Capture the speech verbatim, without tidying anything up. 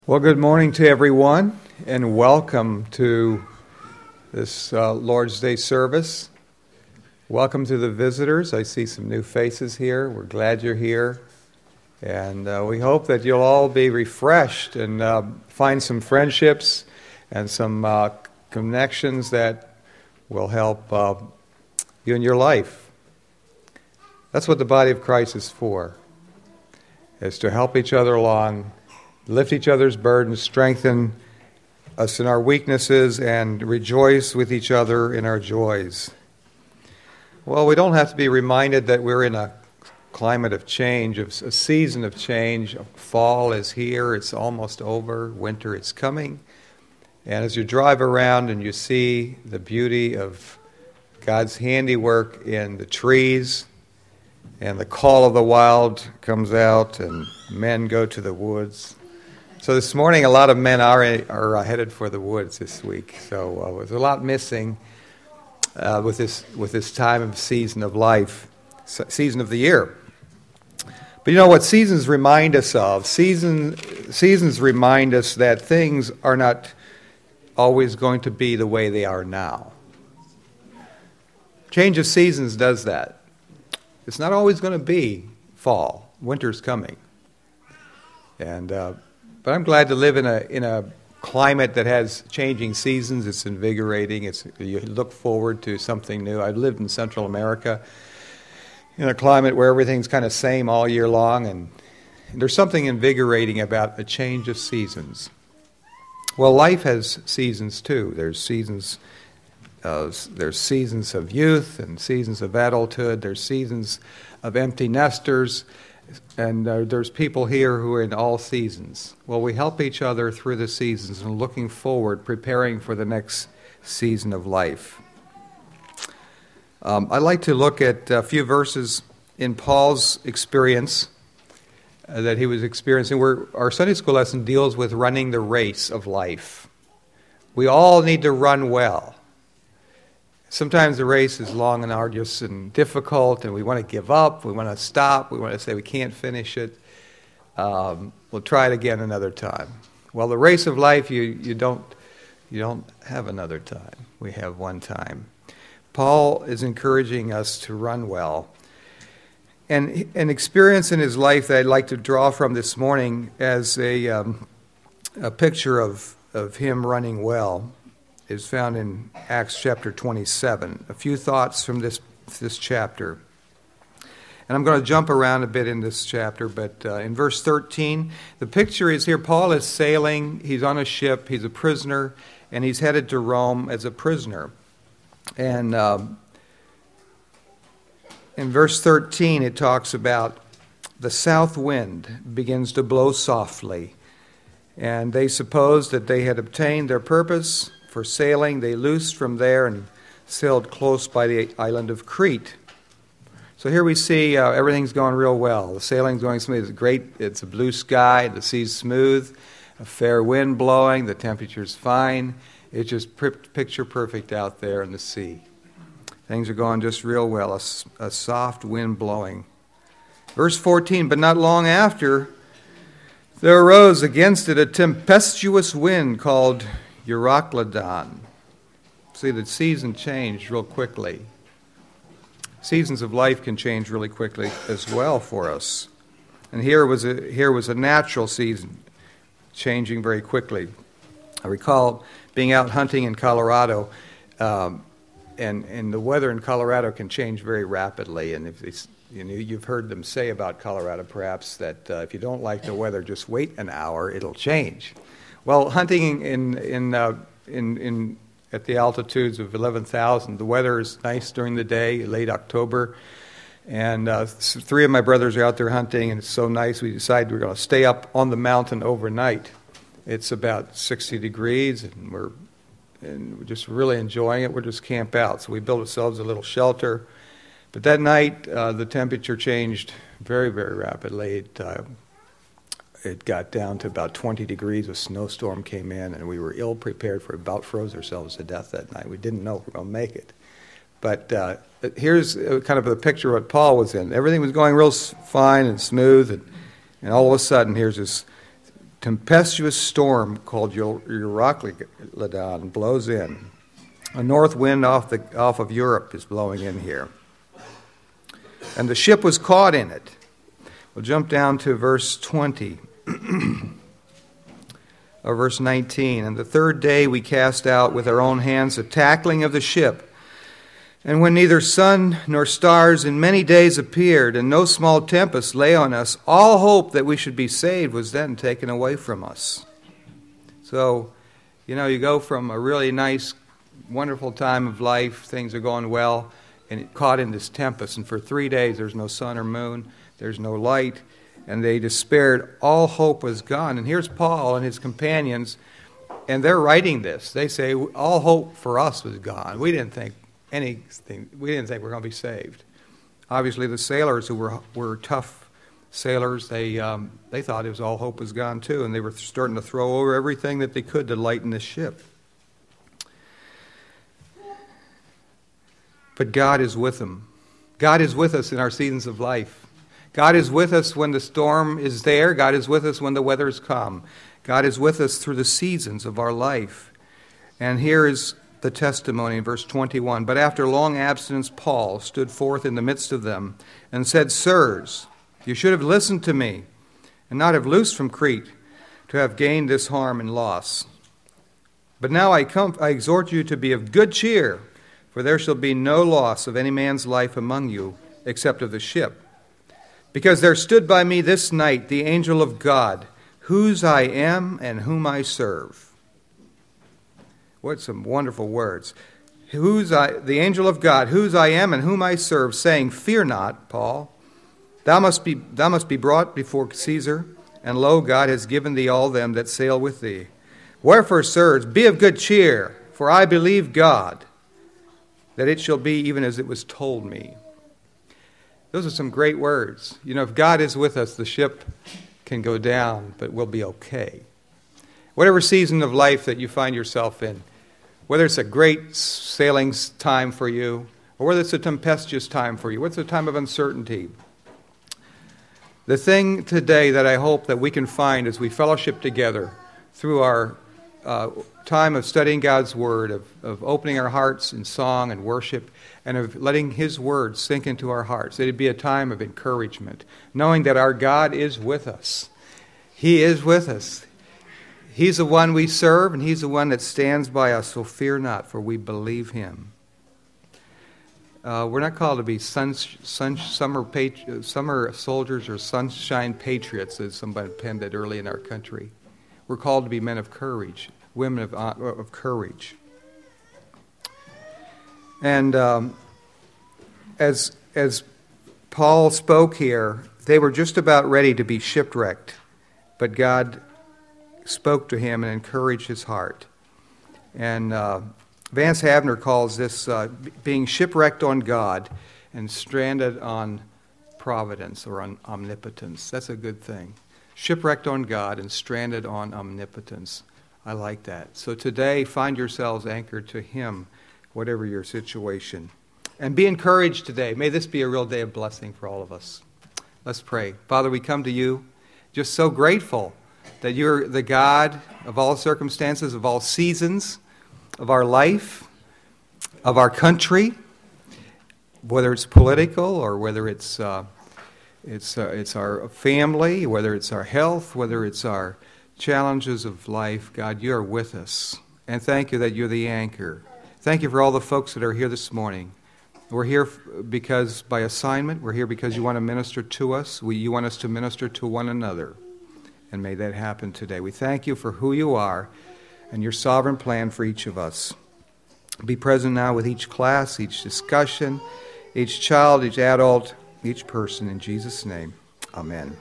Well, good morning to everyone, and welcome to this uh, Lord's Day service. Welcome to the visitors. I see some new faces here. We're glad you're here, and uh, we hope that you'll all be refreshed and uh, find some friendships and some uh, connections that will help uh, you in your life. That's what the body of Christ is for, is to help each other along, lift each other's burdens, strengthen us in our weaknesses, and rejoice with each other in our joys. Well, we don't have to be reminded that we're in a climate of change, of a season of change. Fall is here, it's almost over. Winter is coming. And as you drive around and you see the beauty of God's handiwork in the trees, and the call of the wild comes out, and men go to the woods. So this morning, a lot of men are are headed for the woods this week. So uh, there's a lot missing uh, with this with this time of season of life, season of the year. But you know what seasons remind us of? Season, seasons remind us that things are not always going to be the way they are now. Change of seasons does that. It's not always going to be fall. Winter's coming. And uh, but I'm glad to live in a in a climate that has changing seasons. It's invigorating. It's you look forward to something new. I've lived in Central America in a climate where everything's kind of same all year long, and there's something invigorating about a change of seasons. Well, life has seasons too. There's seasons. Uh, there's seasons of youth and seasons of adulthood. There's seasons of empty nesters. And uh, there's people here who are in all seasons. Well, we help each other through the seasons and looking forward, preparing for the next season of life. Um, I'd like to look at a few verses in Paul's experience uh, that he was experiencing. Where our Sunday school lesson deals with running the race of life. We all need to run well. Sometimes the race is long and arduous and difficult, and we want to give up, we want to stop, we want to say we can't finish it. Um, we'll try it again another time. Well, the race of life, you, you don't you don't have another time. We have one time. Paul is encouraging us to run well. And an experience in his life that I'd like to draw from this morning as a, um, a picture of, of him running well is found in Acts chapter twenty-seven. A few thoughts from this this chapter. And I'm going to jump around a bit in this chapter, but uh, in verse thirteen, the picture is here. Paul is sailing. He's on a ship. He's a prisoner, and he's headed to Rome as a prisoner. And um, in verse thirteen, it talks about the south wind begins to blow softly. And they supposed that they had obtained their purpose for sailing. They loosed from there and sailed close by the island of Crete. So here we see uh, everything's going real well. The sailing's going smooth. It's great. It's a blue sky. The sea's smooth. A fair wind blowing. The temperature's fine. It's just picture perfect out there in the sea. Things are going just real well. A, a soft wind blowing. Verse fourteen, but not long after, there arose against it a tempestuous wind called Euroclydon. See, the season changed real quickly. Seasons of life can change really quickly as well for us. And here was a here was a natural season changing very quickly. I recall being out hunting in Colorado, um, and and the weather in Colorado can change very rapidly. And if it's, you know, you've heard them say about Colorado, perhaps, that uh, if you don't like the weather, just wait an hour; it'll change. Well, hunting in in uh, in, in at the altitudes of eleven thousand, the weather is nice during the day, late October, and uh, three of my brothers are out there hunting, and it's so nice. We decided we're going to stay up on the mountain overnight. It's about sixty degrees, and we're and we're just really enjoying it. We're just camp out, so we built ourselves a little shelter. But that night, uh, the temperature changed very, very rapidly. It, uh, It got down to about twenty degrees. A snowstorm came in, and we were ill prepared for about froze ourselves to death that night. We didn't know if we were going to make it. But uh, here's kind of the picture of what Paul was in. Everything was going real fine and smooth, and, and all of a sudden, here's this tempestuous storm called Euroclydon blows in. A north wind off, the, off of Europe is blowing in here. And the ship was caught in it. We'll jump down to verse twenty. Or verse nineteen. And the third day we cast out with our own hands the tackling of the ship. And when neither sun nor stars in many days appeared, and no small tempest lay on us, all hope that we should be saved was then taken away from us. So, you know, you go from a really nice, wonderful time of life, things are going well, and it caught in this tempest, and for three days there's no sun or moon, there's no light, and they despaired. All hope was gone. And here's Paul and his companions, and they're writing this. They say, all hope for us was gone. We didn't think anything, we didn't think we were going to be saved. Obviously, the sailors who were were tough sailors, they um, they thought it was all hope was gone too, and they were starting to throw over everything that they could to lighten this ship. But God is with them. God is with us in our seasons of life. God is with us when the storm is there. God is with us when the weather's calm. God is with us through the seasons of our life. And here is the testimony in verse twenty-one. But after long abstinence, Paul stood forth in the midst of them and said, Sirs, you should have listened to me and not have loosed from Crete to have gained this harm and loss. But now I, come, I exhort you to be of good cheer, for there shall be no loss of any man's life among you, except of the ship. Because there stood by me this night the angel of God, whose I am and whom I serve. What some wonderful words. Whose I, the angel of God, whose I am and whom I serve, saying, Fear not, Paul. Thou must be, thou must be brought before Caesar, and lo, God has given thee all them that sail with thee. Wherefore, sirs, be of good cheer, for I believe God, that it shall be even as it was told me. Those are some great words. You know, if God is with us, the ship can go down, but we'll be okay. Whatever season of life that you find yourself in, whether it's a great sailing time for you, or whether it's a tempestuous time for you, whether it's a time of uncertainty, the thing today that I hope that we can find as we fellowship together through our uh, time of studying God's Word, of, of opening our hearts in song and worship, and of letting His Word sink into our hearts, that it'd be a time of encouragement, knowing that our God is with us. He is with us. He's the one we serve, and He's the one that stands by us, so fear not, for we believe Him. Uh, we're not called to be sun, sun, summer, patri- summer soldiers or sunshine patriots, as somebody penned it early in our country. We're called to be men of courage, women of, uh, of courage. And um, as, as Paul spoke here, they were just about ready to be shipwrecked, but God spoke to him and encouraged his heart. And uh, Vance Havner calls this uh, being shipwrecked on God and stranded on providence or on omnipotence. That's a good thing. Shipwrecked on God and stranded on omnipotence. I like that. So today, find yourselves anchored to Him, whatever your situation. And be encouraged today. May this be a real day of blessing for all of us. Let's pray. Father, we come to you just so grateful that you're the God of all circumstances, of all seasons, of our life, of our country, whether it's political or whether it's uh, it's uh, it's our family, whether it's our health, whether it's our challenges of life. God, you are with us. And thank you that you're the anchor. Thank you for all the folks that are here this morning. We're here because by assignment. We're here because you want to minister to us. We, you want us to minister to one another. And may that happen today. We thank you for who you are and your sovereign plan for each of us. Be present now with each class, each discussion, each child, each adult, each person. In Jesus' name, amen.